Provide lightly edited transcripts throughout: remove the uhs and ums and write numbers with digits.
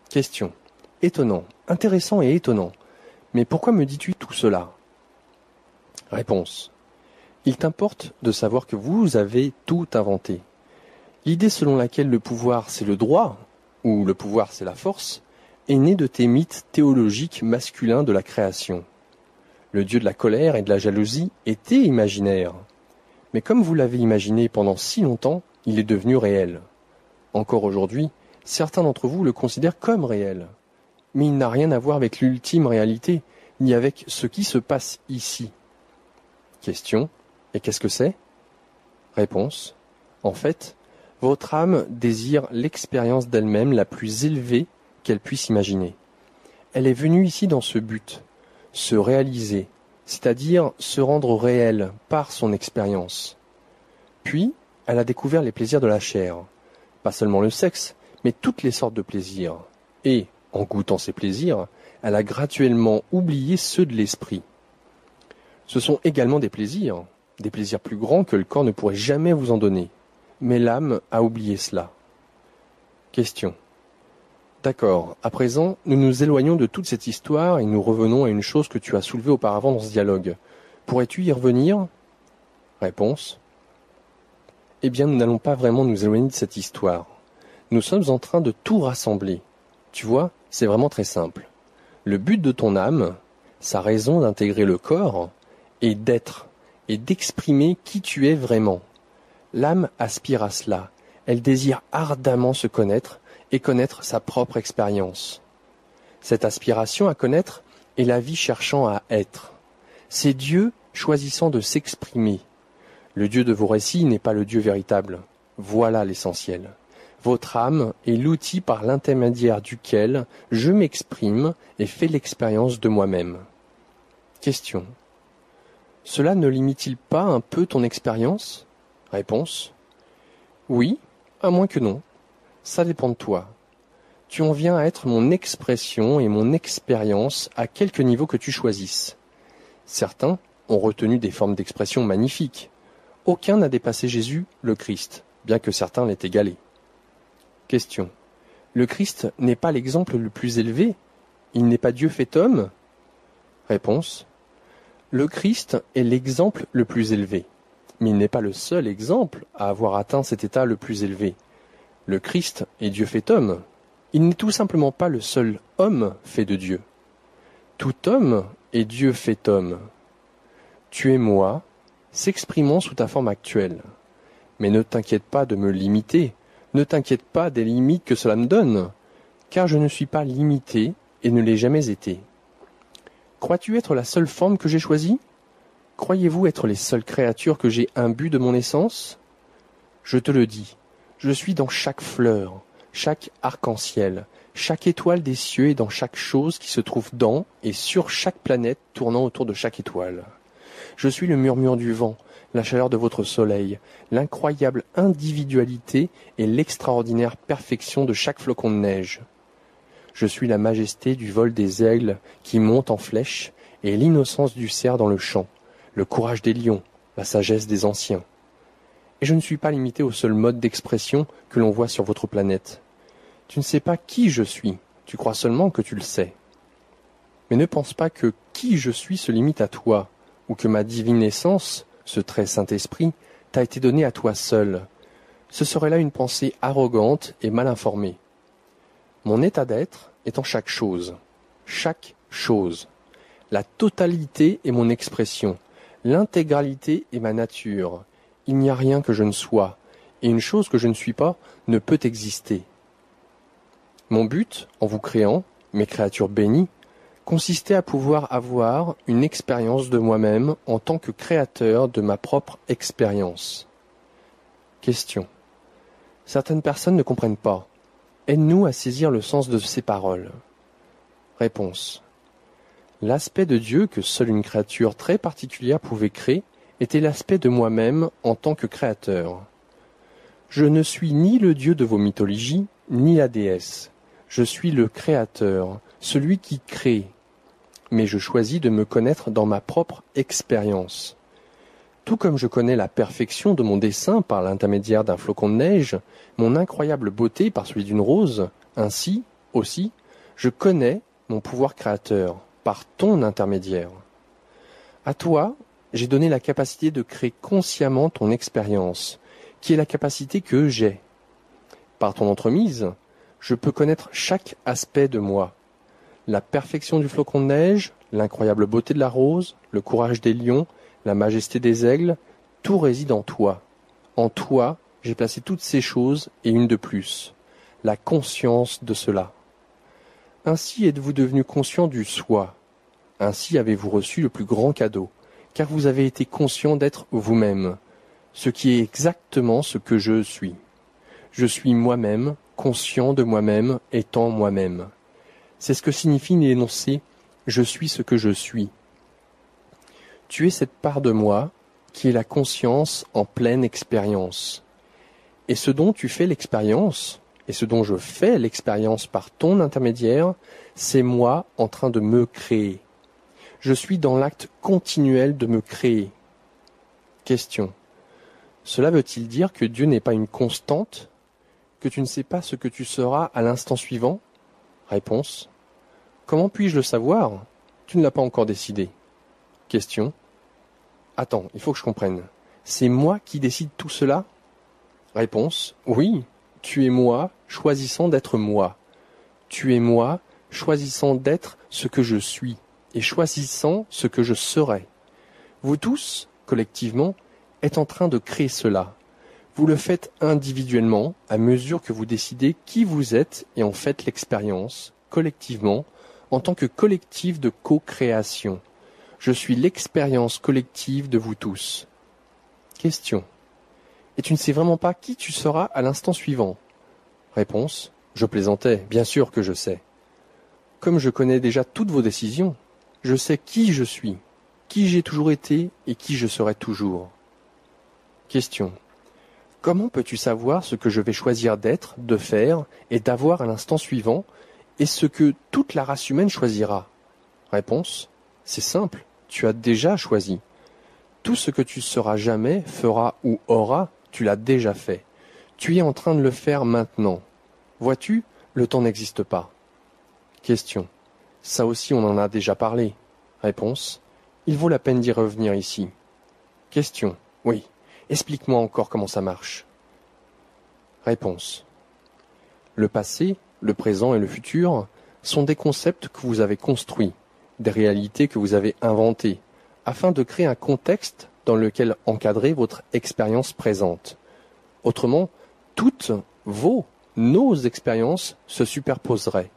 Question. Étonnant, intéressant et étonnant. Mais pourquoi me dis-tu tout cela? Réponse. Il t'importe de savoir que vous avez tout inventé. L'idée selon laquelle le pouvoir c'est le droit, ou le pouvoir c'est la force, est née de tes mythes théologiques masculins de la création. Le dieu de la colère et de la jalousie était imaginaire. Mais comme vous l'avez imaginé pendant si longtemps, il est devenu réel. Encore aujourd'hui, certains d'entre vous le considèrent comme réel. Mais il n'a rien à voir avec l'ultime réalité, ni avec ce qui se passe ici. Question. Et qu'est-ce que c'est? Réponse. En fait, votre âme désire l'expérience d'elle-même la plus élevée qu'elle puisse imaginer. Elle est venue ici dans ce but, se réaliser, c'est-à-dire se rendre réelle par son expérience. Puis, elle a découvert les plaisirs de la chair, pas seulement le sexe, mais toutes les sortes de plaisirs. Et, en goûtant ces plaisirs, elle a graduellement oublié ceux de l'esprit. Ce sont également des plaisirs plus grands que le corps ne pourrait jamais vous en donner. Mais l'âme a oublié cela. Question. D'accord, à présent, nous nous éloignons de toute cette histoire et nous revenons à une chose que tu as soulevée auparavant dans ce dialogue. Pourrais-tu y revenir? Réponse. Eh bien, nous n'allons pas vraiment nous éloigner de cette histoire. Nous sommes en train de tout rassembler. Tu vois, c'est vraiment très simple. Le but de ton âme, sa raison d'intégrer le corps, est d'être et d'exprimer qui tu es vraiment. L'âme aspire à cela. Elle désire ardemment se connaître et connaître sa propre expérience. Cette aspiration à connaître est la vie cherchant à être. C'est Dieu choisissant de s'exprimer. Le Dieu de vos récits n'est pas le Dieu véritable. Voilà l'essentiel. Votre âme est l'outil par l'intermédiaire duquel je m'exprime et fais l'expérience de moi-même. Question. Cela ne limite-t-il pas un peu ton expérience? Réponse. Oui, à moins que non. Ça dépend de toi. Tu en viens à être mon expression et mon expérience à quelque niveau que tu choisisses. Certains ont retenu des formes d'expression magnifiques. Aucun n'a dépassé Jésus, le Christ, bien que certains l'aient égalé. Question. Le Christ n'est pas l'exemple le plus élevé? Il n'est pas Dieu fait homme? Réponse. Le Christ est l'exemple le plus élevé. Mais il n'est pas le seul exemple à avoir atteint cet état le plus élevé. Le Christ est Dieu fait homme. Il n'est tout simplement pas le seul homme fait de Dieu. Tout homme est Dieu fait homme. Tu es moi, s'exprimant sous ta forme actuelle. Mais ne t'inquiète pas de me limiter, ne t'inquiète pas des limites que cela me donne, car je ne suis pas limité et ne l'ai jamais été. Crois-tu être la seule forme que j'ai choisie? Croyez-vous être les seules créatures que j'ai imbues de mon essence? Je te le dis, je suis dans chaque fleur, chaque arc-en-ciel, chaque étoile des cieux et dans chaque chose qui se trouve dans et sur chaque planète tournant autour de chaque étoile. Je suis le murmure du vent, la chaleur de votre soleil, l'incroyable individualité et l'extraordinaire perfection de chaque flocon de neige. Je suis la majesté du vol des aigles qui montent en flèche et l'innocence du cerf dans le champ, le courage des lions, la sagesse des anciens. Et je ne suis pas limité au seul mode d'expression que l'on voit sur votre planète. Tu ne sais pas qui je suis, tu crois seulement que tu le sais. Mais ne pense pas que qui je suis se limite à toi, ou que ma divine essence, ce très Saint-Esprit, t'a été donné à toi seul. Ce serait là une pensée arrogante et mal informée. Mon état d'être est en chaque chose. Chaque chose. La totalité est mon expression. L'intégralité est ma nature. Il n'y a rien que je ne sois, et une chose que je ne suis pas ne peut exister. Mon but, en vous créant, mes créatures bénies, consistait à pouvoir avoir une expérience de moi-même en tant que créateur de ma propre expérience. Question. Certaines personnes ne comprennent pas. Aide-nous à saisir le sens de ces paroles. Réponse. L'aspect de Dieu que seule une créature très particulière pouvait créer était l'aspect de moi-même en tant que créateur. Je ne suis ni le Dieu de vos mythologies, ni la déesse. Je suis le créateur, celui qui crée. Mais je choisis de me connaître dans ma propre expérience. Tout comme je connais la perfection de mon dessin par l'intermédiaire d'un flocon de neige, mon incroyable beauté par celui d'une rose, ainsi, aussi, Je connais mon pouvoir créateur par ton intermédiaire. À toi, j'ai donné la capacité de créer consciemment ton expérience, qui est la capacité que j'ai. Par ton entremise, je peux connaître chaque aspect de moi. La perfection du flocon de neige, l'incroyable beauté de la rose, le courage des lions, la majesté des aigles, tout réside en toi. En toi, j'ai placé toutes ces choses et une de plus, la conscience de cela. Ainsi êtes-vous devenu conscient du soi. Ainsi avez-vous reçu le plus grand cadeau, car vous avez été conscient d'être vous-même, ce qui est exactement ce que je suis. Je suis moi-même, conscient de moi-même, étant moi-même. C'est ce que signifie l'énoncé « je suis ce que je suis ». Tu es cette part de moi qui est la conscience en pleine expérience. Et ce dont tu fais l'expérience, et ce dont je fais l'expérience par ton intermédiaire, c'est moi en train de me créer. Je suis dans l'acte continuel de me créer. Question. Cela veut-il dire que Dieu n'est pas une constante, que tu ne sais pas ce que tu seras à l'instant suivant? Réponse. Comment puis-je le savoir? Tu ne l'as pas encore décidé. Question. Attends, il faut que je comprenne. C'est moi qui décide tout cela? Réponse. Oui, tu es moi choisissant d'être moi. Tu es moi choisissant d'être ce que je suis et choisissant ce que je serai. Vous tous, collectivement, êtes en train de créer cela. Vous le faites individuellement à mesure que vous décidez qui vous êtes et en faites l'expérience, collectivement, en tant que collectif de co-création. Je suis l'expérience collective de vous tous. Question. Et tu ne sais vraiment pas qui tu seras à l'instant suivant? Réponse. Je plaisantais, bien sûr que je sais. Comme je connais déjà toutes vos décisions, je sais qui je suis, qui j'ai toujours été et qui je serai toujours. Question. Comment peux-tu savoir ce que je vais choisir d'être, de faire et d'avoir à l'instant suivant, et ce que toute la race humaine choisira? Réponse. C'est simple, tu as déjà choisi. Tout ce que tu seras jamais, feras ou auras, tu l'as déjà fait. Tu es en train de le faire maintenant. Vois-tu, le temps n'existe pas. Question. Ça aussi on en a déjà parlé. Réponse. Il vaut la peine d'y revenir ici. Question. Oui. Explique-moi encore comment ça marche. Réponse. Le passé, le présent et le futur sont des concepts que vous avez construits, des réalités que vous avez inventées, afin de créer un contexte dans lequel encadrer votre expérience présente. Autrement, toutes nos expériences se superposeraient.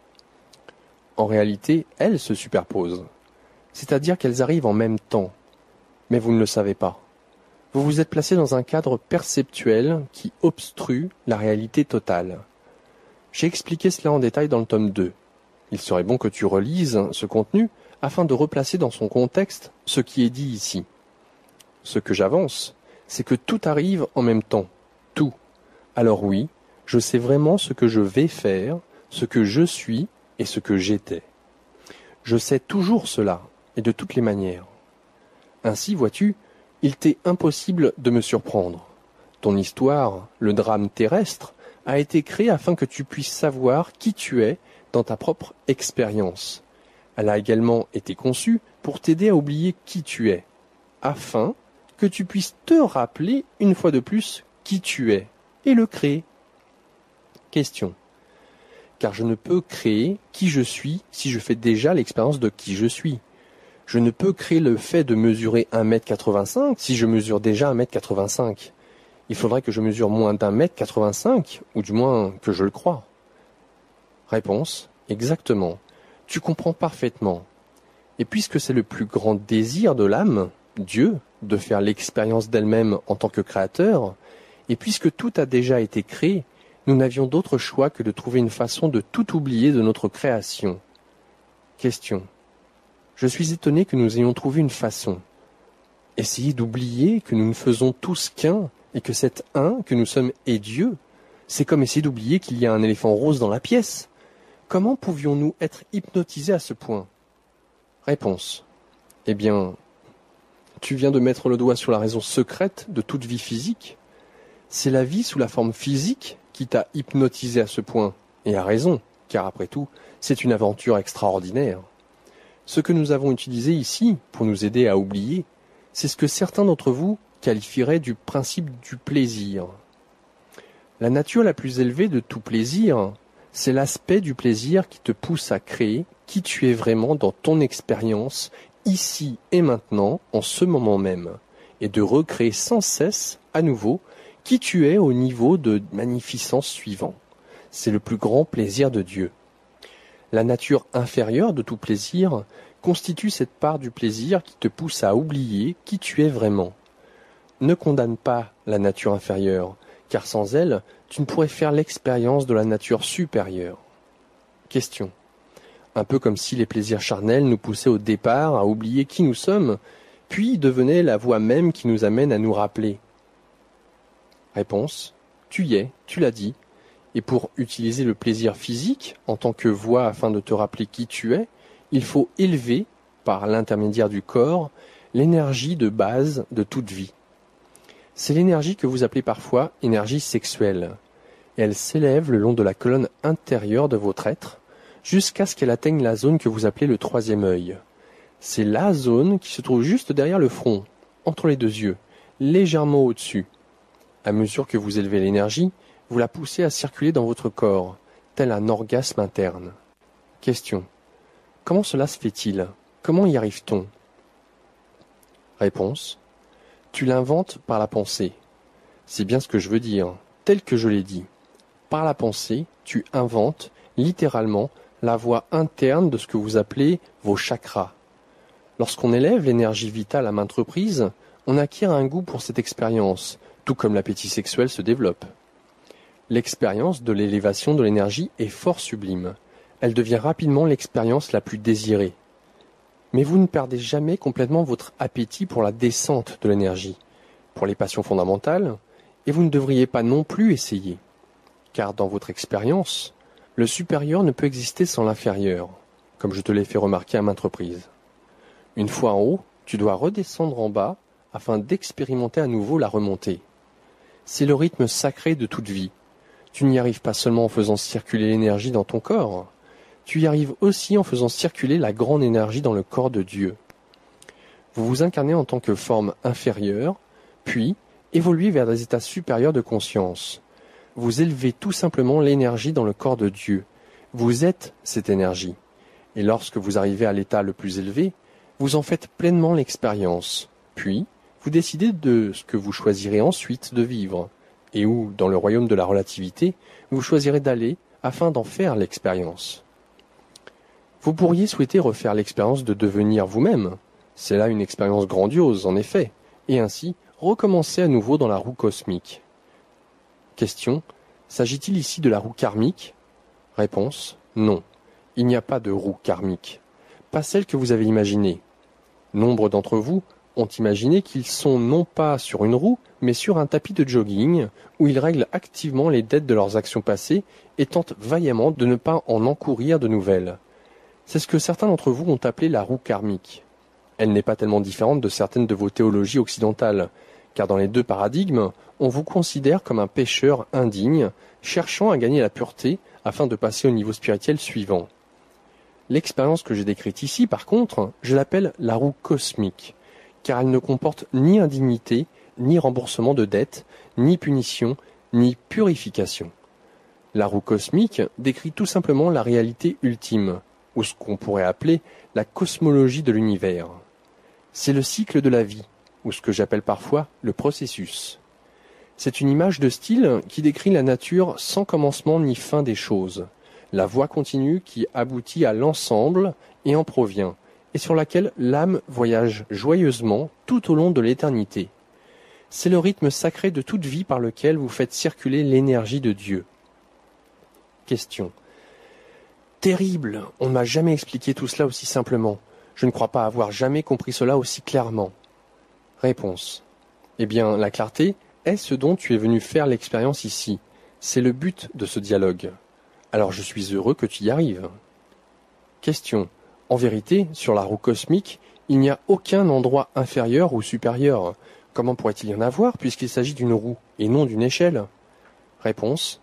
En réalité, elles se superposent, c'est-à-dire qu'elles arrivent en même temps, mais vous ne le savez pas. Vous vous êtes placé dans un cadre perceptuel qui obstrue la réalité totale. J'ai expliqué cela en détail dans le tome 2. Il serait bon que tu relises ce contenu afin de replacer dans son contexte ce qui est dit ici. Ce que j'avance, c'est que tout arrive en même temps, tout. Alors oui, je sais vraiment ce que je vais faire, ce que je suis et ce que j'étais. Je sais toujours cela, et de toutes les manières. Ainsi, vois-tu, il t'est impossible de me surprendre. Ton histoire, le drame terrestre, a été créé afin que tu puisses savoir qui tu es dans ta propre expérience. Elle a également été conçue pour t'aider à oublier qui tu es, afin que tu puisses te rappeler une fois de plus qui tu es, et le créer. Question. Car je ne peux créer qui je suis si je fais déjà l'expérience de qui je suis. Je ne peux créer le fait de mesurer 1m85 si je mesure déjà 1m85. Il faudrait que je mesure moins d'1m85, ou du moins que je le croie. Réponse. Exactement. Tu comprends parfaitement. Et puisque c'est le plus grand désir de l'âme, Dieu, de faire l'expérience d'elle-même en tant que créateur, et puisque tout a déjà été créé, nous n'avions d'autre choix que de trouver une façon de tout oublier de notre création. Question. Je suis étonné que nous ayons trouvé une façon. Essayer d'oublier que nous ne faisons tous qu'un, et que cet un que nous sommes est Dieu, c'est comme essayer d'oublier qu'il y a un éléphant rose dans la pièce. Comment pouvions-nous être hypnotisés à ce point? Réponse. Eh bien, tu viens de mettre le doigt sur la raison secrète de toute vie physique. C'est la vie sous la forme physique qui t'a hypnotisé à ce point, et à raison, car après tout, c'est une aventure extraordinaire. Ce que nous avons utilisé ici, pour nous aider à oublier, c'est ce que certains d'entre vous qualifieraient du principe du plaisir. La nature la plus élevée de tout plaisir, c'est l'aspect du plaisir qui te pousse à créer qui tu es vraiment dans ton expérience, ici et maintenant, en ce moment même, et de recréer sans cesse, à nouveau, qui tu es au niveau de magnificence suivant. C'est le plus grand plaisir de Dieu. La nature inférieure de tout plaisir constitue cette part du plaisir qui te pousse à oublier qui tu es vraiment. Ne condamne pas la nature inférieure, car sans elle, tu ne pourrais faire l'expérience de la nature supérieure. Question. Un peu comme si les plaisirs charnels nous poussaient au départ à oublier qui nous sommes, puis devenaient la voie même qui nous amène à nous rappeler. Réponse. Tu y es, tu l'as dit. Et pour utiliser le plaisir physique en tant que voie afin de te rappeler qui tu es, il faut élever, par l'intermédiaire du corps, l'énergie de base de toute vie. C'est l'énergie que vous appelez parfois énergie sexuelle. Et elle s'élève le long de la colonne intérieure de votre être, jusqu'à ce qu'elle atteigne la zone que vous appelez le troisième œil. C'est la zone qui se trouve juste derrière le front, entre les deux yeux, légèrement au-dessus. À mesure que vous élevez l'énergie, vous la poussez à circuler dans votre corps, tel un orgasme interne. Question. Comment cela se fait-il? Comment y arrive-t-on? Réponse. Tu l'inventes par la pensée. C'est bien ce que je veux dire, tel que je l'ai dit. Par la pensée, tu inventes, littéralement, la voie interne de ce que vous appelez vos chakras. Lorsqu'on élève l'énergie vitale à maintes reprises, on acquiert un goût pour cette expérience, tout comme l'appétit sexuel se développe. L'expérience de l'élévation de l'énergie est fort sublime. Elle devient rapidement l'expérience la plus désirée. Mais vous ne perdez jamais complètement votre appétit pour la descente de l'énergie, pour les passions fondamentales, et vous ne devriez pas non plus essayer. Car dans votre expérience, le supérieur ne peut exister sans l'inférieur, comme je te l'ai fait remarquer à maintes reprises. Une fois en haut, tu dois redescendre en bas afin d'expérimenter à nouveau la remontée. C'est le rythme sacré de toute vie. Tu n'y arrives pas seulement en faisant circuler l'énergie dans ton corps, tu y arrives aussi en faisant circuler la grande énergie dans le corps de Dieu. Vous vous incarnez en tant que forme inférieure, puis évoluez vers des états supérieurs de conscience. Vous élevez tout simplement l'énergie dans le corps de Dieu. Vous êtes cette énergie. Et lorsque vous arrivez à l'état le plus élevé, vous en faites pleinement l'expérience. Puis, vous décidez de ce que vous choisirez ensuite de vivre, et où, dans le royaume de la relativité, vous choisirez d'aller afin d'en faire l'expérience. Vous pourriez souhaiter refaire l'expérience de devenir vous-même. C'est là une expérience grandiose, en effet, et ainsi recommencer à nouveau dans la roue cosmique. Question. S'agit-il ici de la roue karmique? Réponse. Non. Il n'y a pas de roue karmique. Pas celle que vous avez imaginée. Nombre d'entre vous ont imaginé qu'ils sont non pas sur une roue, mais sur un tapis de jogging, où ils règlent activement les dettes de leurs actions passées et tentent vaillamment de ne pas en encourir de nouvelles. C'est ce que certains d'entre vous ont appelé la roue karmique. Elle n'est pas tellement différente de certaines de vos théologies occidentales, car dans les deux paradigmes, on vous considère comme un pécheur indigne, cherchant à gagner la pureté afin de passer au niveau spirituel suivant. L'expérience que j'ai décrite ici, par contre, je l'appelle la roue cosmique, car elle ne comporte ni indignité, ni remboursement de dettes, ni punition, ni purification. La roue cosmique décrit tout simplement la réalité ultime, ou ce qu'on pourrait appeler la cosmologie de l'univers. C'est le cycle de la vie, ou ce que j'appelle parfois le processus. C'est une image de style qui décrit la nature sans commencement ni fin des choses, la voie continue qui aboutit à l'ensemble et en provient, et sur laquelle l'âme voyage joyeusement tout au long de l'éternité. C'est le rythme sacré de toute vie par lequel vous faites circuler l'énergie de Dieu. Question. Terrible, on ne m'a jamais expliqué tout cela aussi simplement. Je ne crois pas avoir jamais compris cela aussi clairement. Réponse. Eh bien, la clarté est ce dont tu es venu faire l'expérience ici. C'est le but de ce dialogue. Alors je suis heureux que tu y arrives. Question. En vérité, sur la roue cosmique, il n'y a aucun endroit inférieur ou supérieur. Comment pourrait-il y en avoir puisqu'il s'agit d'une roue et non d'une échelle? Réponse.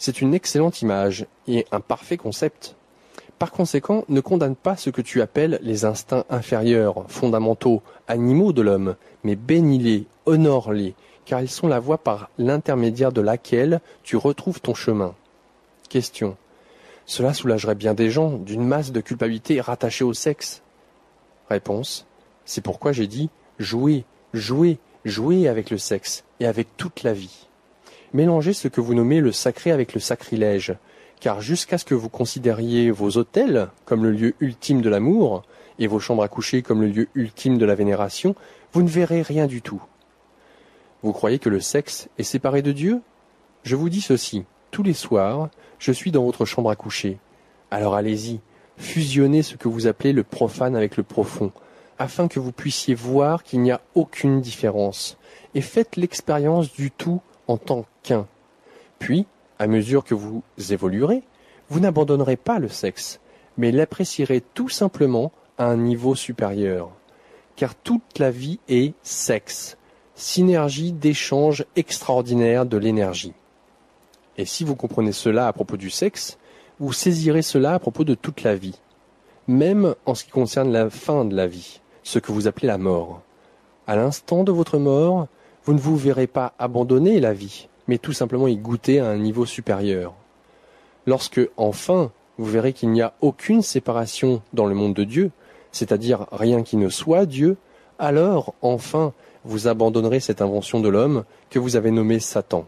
C'est une excellente image et un parfait concept. Par conséquent, ne condamne pas ce que tu appelles les instincts inférieurs, fondamentaux, animaux de l'homme, mais bénis-les, honore-les, car ils sont la voie par l'intermédiaire de laquelle tu retrouves ton chemin. Question. Cela soulagerait bien des gens d'une masse de culpabilité rattachée au sexe. Réponse. C'est pourquoi j'ai dit jouez, jouez, jouez avec le sexe et avec toute la vie. Mélangez ce que vous nommez le sacré avec le sacrilège, car jusqu'à ce que vous considériez vos autels comme le lieu ultime de l'amour et vos chambres à coucher comme le lieu ultime de la vénération, vous ne verrez rien du tout. Vous croyez que le sexe est séparé de Dieu? Je vous dis ceci, tous les soirs, je suis dans votre chambre à coucher. Alors allez-y, fusionnez ce que vous appelez le profane avec le profond, afin que vous puissiez voir qu'il n'y a aucune différence, et faites l'expérience du tout en tant qu'un. Puis, à mesure que vous évoluerez, vous n'abandonnerez pas le sexe, mais l'apprécierez tout simplement à un niveau supérieur. Car toute la vie est sexe, synergie d'échange extraordinaire de l'énergie. Et si vous comprenez cela à propos du sexe, vous saisirez cela à propos de toute la vie, même en ce qui concerne la fin de la vie, ce que vous appelez la mort. À l'instant de votre mort, vous ne vous verrez pas abandonner la vie, mais tout simplement y goûter à un niveau supérieur. Lorsque, enfin, vous verrez qu'il n'y a aucune séparation dans le monde de Dieu, c'est-à-dire rien qui ne soit Dieu, alors, enfin, vous abandonnerez cette invention de l'homme que vous avez nommée Satan.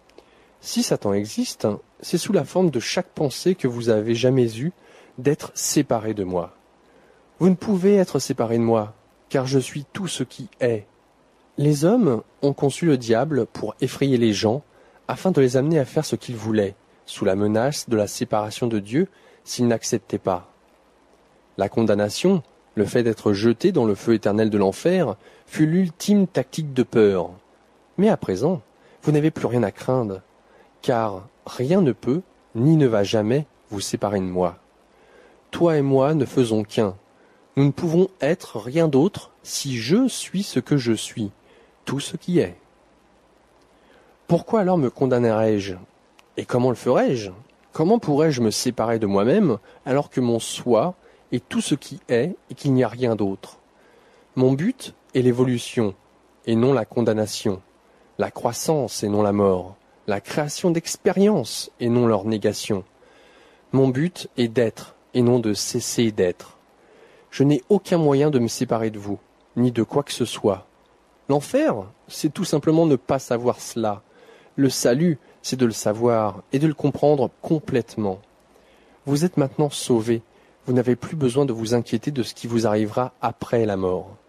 Si Satan existe, c'est sous la forme de chaque pensée que vous avez jamais eue d'être séparé de moi. Vous ne pouvez être séparé de moi, car je suis tout ce qui est. Les hommes ont conçu le diable pour effrayer les gens, afin de les amener à faire ce qu'ils voulaient, sous la menace de la séparation de Dieu s'ils n'acceptaient pas. La condamnation, le fait d'être jeté dans le feu éternel de l'enfer, fut l'ultime tactique de peur. Mais à présent, vous n'avez plus rien à craindre, car rien ne peut, ni ne va jamais, vous séparer de moi. Toi et moi ne faisons qu'un. Nous ne pouvons être rien d'autre si je suis ce que je suis, tout ce qui est. Pourquoi alors me condamnerais-je? Et comment le ferais-je? Comment pourrais-je me séparer de moi-même alors que mon soi est tout ce qui est et qu'il n'y a rien d'autre? Mon but est l'évolution et non la condamnation, la croissance et non la mort, la création d'expériences et non leur négation. Mon but est d'être et non de cesser d'être. Je n'ai aucun moyen de me séparer de vous, ni de quoi que ce soit. L'enfer, c'est tout simplement ne pas savoir cela. Le salut, c'est de le savoir et de le comprendre complètement. Vous êtes maintenant sauvés. Vous n'avez plus besoin de vous inquiéter de ce qui vous arrivera après la mort.